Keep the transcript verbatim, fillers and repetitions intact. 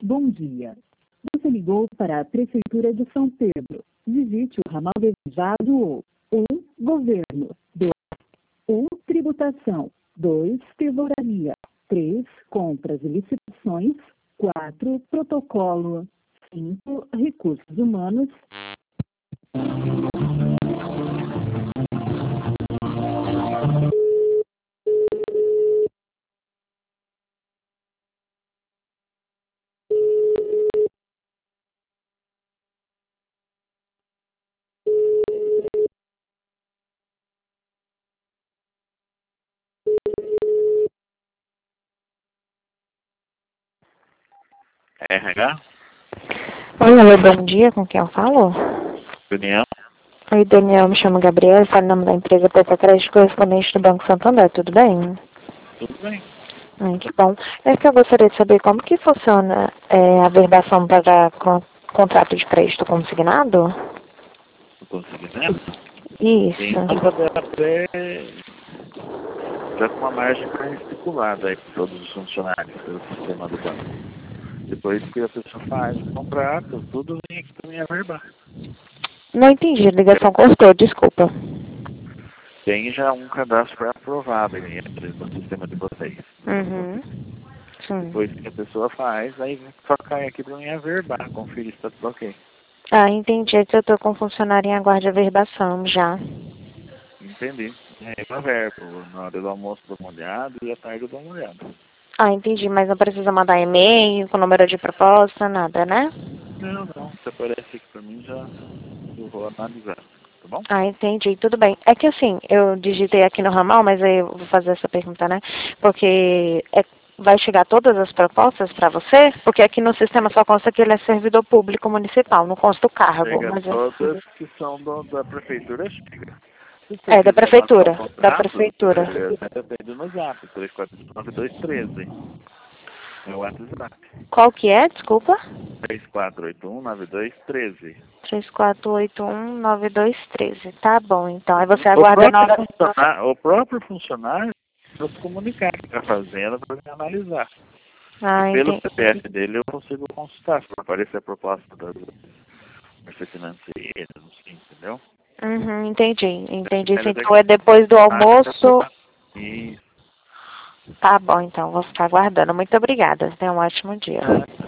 Bom dia. Você ligou para a Prefeitura de São Pedro. Digite o ramal desejado ou um. Governo. dois. um. Tributação. dois. Tesouraria. três. Compras e licitações. quatro. Protocolo. cinco. Recursos humanos. R H? Oi, alô, bom dia, com quem eu falo? Daniel? Oi, Daniel, me chamo Gabriel, falo em nome da empresa Peça Crédito Correspondente do Banco Santander, tudo bem? Tudo bem. Hum, que bom. É que eu gostaria de saber como que funciona é, a verbação para con contrato de crédito consignado? Não consegui, né? Tem Isso. uma tabela pré... já com uma margem pré-estipulada aí para todos os funcionários pelo sistema do banco. Depois que a pessoa faz o contrato, tudo vem aqui para mim averbar. Não entendi, a ligação cortou, desculpa. Tem já um cadastro pré-aprovado aí no sistema de vocês. Uhum. Sim. Depois que a pessoa faz, aí só cai aqui para mim averbar, conferir se está tudo ok. Ah, entendi, é que eu tô com funcionário em aguarde de averbação já. Entendi. É, eu averbo. Na hora do almoço eu dou uma olhada e à tarde eu dou uma olhada. Ah, entendi, mas não precisa mandar e-mail com número de proposta, nada, né? Não, não. Se aparece aqui pra mim, já eu vou analisar. Tá bom? Ah, entendi, tudo bem. É que assim, eu digitei aqui no ramal, mas aí eu vou fazer essa pergunta, né? Porque é, vai chegar todas as propostas para você? Porque aqui no sistema só consta que ele é servidor público municipal, não consta o cargo. Chega Mas é, todas que são do, da prefeitura, chega. Se você é da quiser marcar um prefeitura, da contrato, prefeitura. você pede no zap, três quatro nove dois um três. É o WhatsApp. Qual que é? Desculpa. três quatro oito um nove dois um três. três quatro oito um nove dois um três. Tá bom, então. Aí você O aguarda na próprio hora. funcionário, o próprio funcionário vai se comunicar com a fazenda para me analisar. Ah, E pelo entendi. C P F dele eu consigo consultar, se aparecer a proposta da Mercê Financeira, não sei, entendeu? Uhum, entendi. Entendi. Mas Então é depois do Ah, almoço. Isso. Tá bom, então. Vou ficar aguardando. Muito obrigada. Tenha um ótimo dia. Ah,